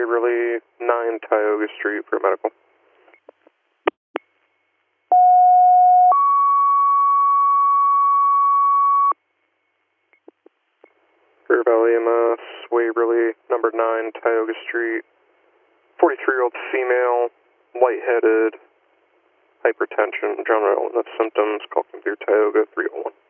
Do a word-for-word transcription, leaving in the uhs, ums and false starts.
Waverly, nine Tioga Street for medical. Rear Valley E M S, Waverly, number nine Tioga Street, forty-three-year-old female, lightheaded, hypertension, general illness symptoms, call computer Tioga three oh one.